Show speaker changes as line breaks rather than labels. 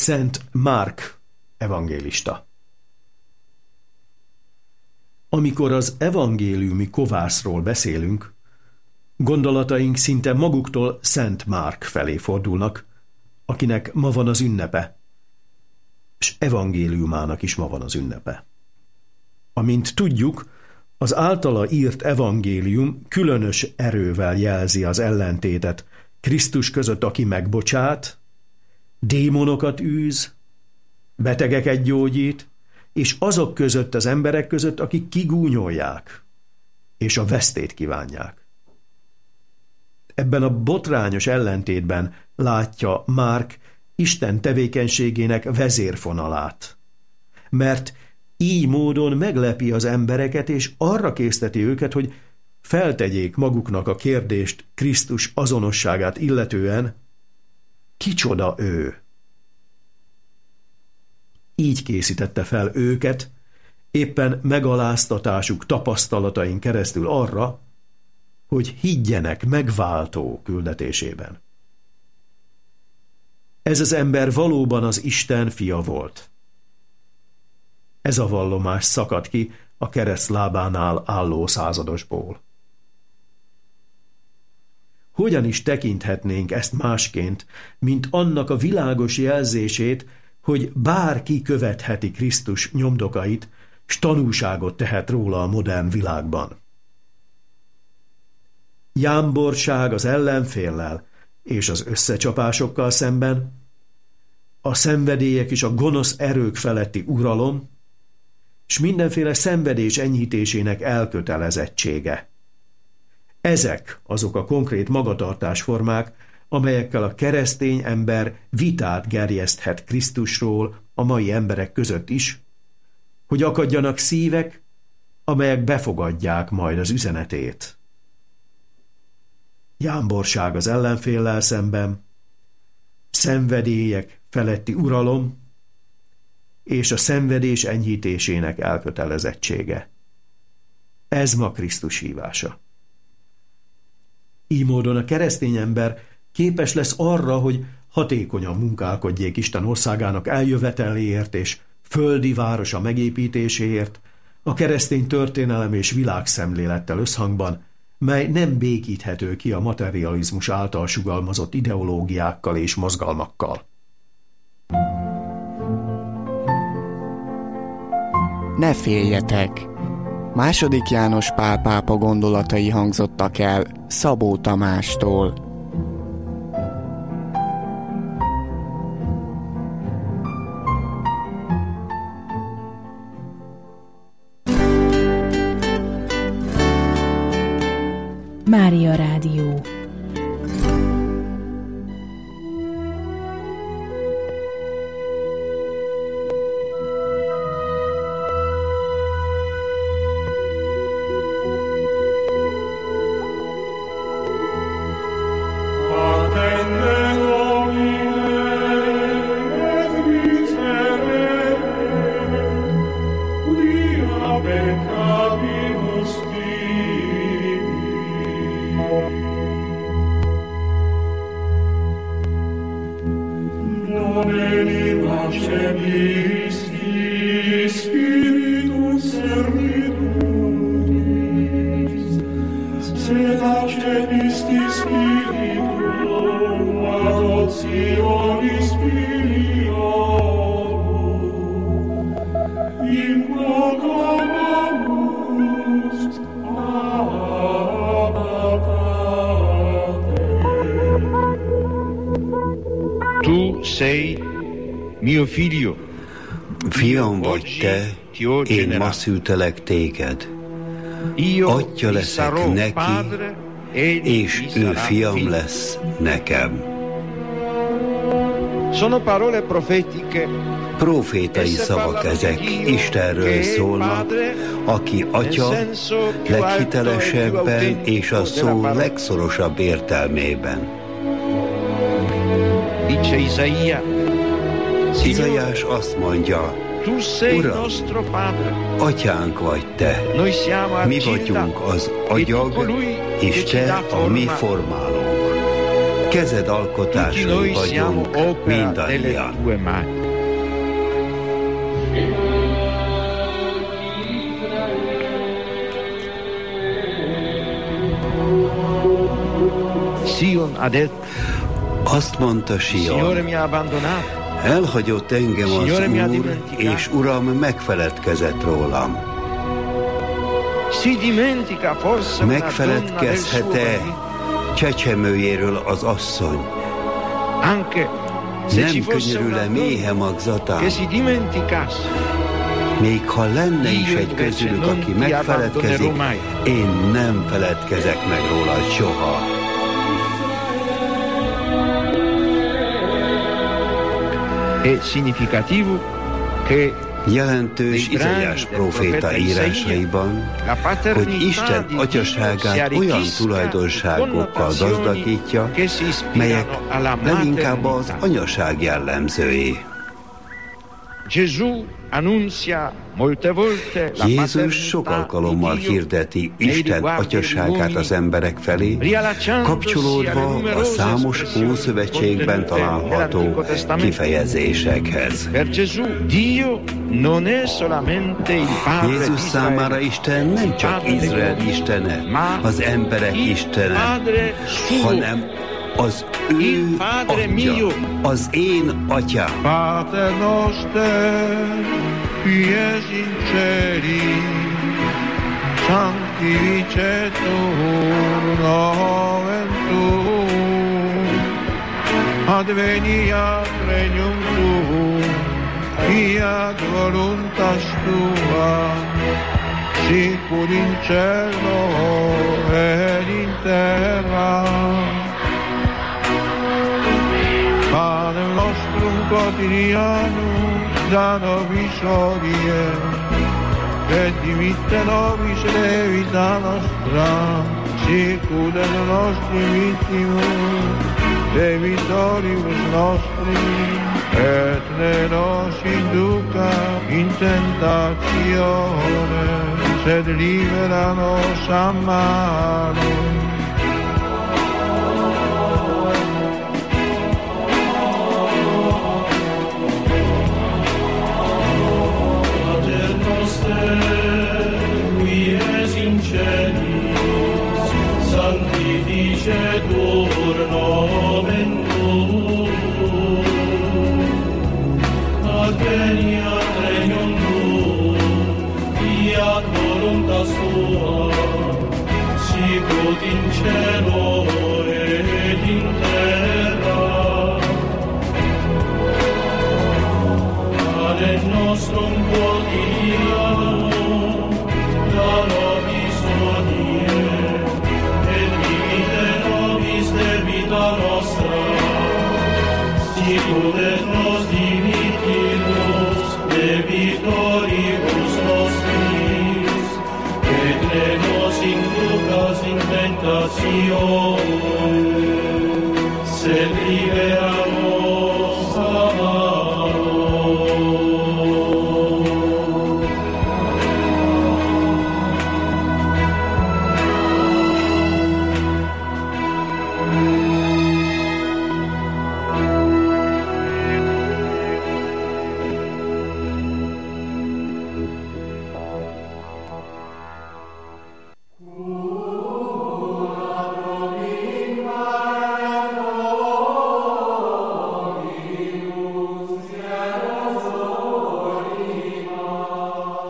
Szent Márk evangélista. Amikor az evangéliumi kovászról beszélünk, gondolataink szinte maguktól Szent Márk felé fordulnak, akinek ma van az ünnepe, és evangéliumának is ma van az ünnepe. Amint tudjuk, az általa írt evangélium különös erővel jelzi az ellentétet Krisztus között, aki megbocsát, démonokat űz, betegeket gyógyít, és azok között, az emberek között, akik kigúnyolják, és a vesztét kívánják. Ebben a botrányos ellentétben látja Márk Isten tevékenységének vezérfonalát, mert így módon meglepi az embereket, és arra készteti őket, hogy feltegyék maguknak a kérdést Krisztus azonosságát illetően, kicsoda ő. Így készítette fel őket, éppen megaláztatásuk tapasztalatain keresztül arra, hogy higgyenek megváltó küldetésében. Ez az ember valóban az Isten fia volt. Ez a vallomás szakadt ki a kereszt lábánál álló századosból. Hogyan is tekinthetnénk ezt másként, mint annak a világos jelzését, hogy bárki követheti Krisztus nyomdokait, s tanúságot tehet róla a modern világban. Jámborság az ellenféllel és az összecsapásokkal szemben, a szenvedélyek és a gonosz erők feletti uralom, s mindenféle szenvedés enyhítésének elkötelezettsége. Ezek azok a konkrét magatartásformák, amelyekkel a keresztény ember vitát gerjeszthet Krisztusról a mai emberek között is, hogy akadjanak szívek, amelyek befogadják majd az üzenetét. Jámborság az ellenféllel szemben, szenvedélyek feletti uralom, és a szenvedés enyhítésének elkötelezettsége. Ez ma Krisztus hívása. Így módon a keresztény ember képes lesz arra, hogy hatékonyan munkálkodjék Isten országának eljöveteléért és földi városa megépítéséért, a keresztény történelem és világszemlélettel összhangban, mely nem békíthető ki a materializmus által sugalmazott ideológiákkal és mozgalmakkal.
Ne féljetek! II. János Pál pápa gondolatai hangzottak el Szabó Tamástól.
Mária Rádió.
Tu sei mio figlio.
Fiam vagy te, én ma szültelek téged. Atya leszek neki, és ő fiam lesz nekem.
Sono parole profetiche.
Profétai szavak ezek, Istenről szólnak, aki atya leghitelesebben és a szó legszorosabb értelmében.
Dice
Izaiás azt mondja, Uram, atyánk vagy te, mi vagyunk az agyag, és te a mi formálónk. kezed alkotásai vagyunk mindannyian. Azt mondta Sion, elhagyott engem az Úr, és Uram megfeledkezett rólam. Megfeledkezhet-e csecsemőjéről az asszony? Nem könyörül-e méhe magzatán? Még ha lenne is egy közülük, aki megfeledkezik, én nem feledkezek meg róla soha. Jelentős Izaiás próféta írásaiban, hogy Isten atyaságát olyan tulajdonságokkal gazdagítja, melyek leginkább az anyaság jellemzői. Jézus sok alkalommal hirdeti Isten atyaságát az emberek felé, kapcsolódva a számos Ószövetségben található kifejezésekhez. Jézus számára Isten nem csak Izrael istene, az emberek istene, hanem az ő atya, az én atyám.
Pater noster, qui es in celi, sanctificetur nomen tuum, adveniat regnum tuum, fiat voluntas tua, sicur in cielo et in terra. Panem nostrum quotidianum da nobis hodie, et dimitte nobis levita nostra, sicut et nostri vittimus, debitoribus nostri, et ne nos induca in tentatione, sed libera nos a malo.
Sanctificetur nomen tuum, adveniat regnum tuum, fiat voluntas tua, sicut in cielo et in terra. Panem nostrum quotidianum da nobis hodie, debita nostra, sicut et nos dimittimus debitoribus nostris, et ne nos inducas in tentatione, sed libera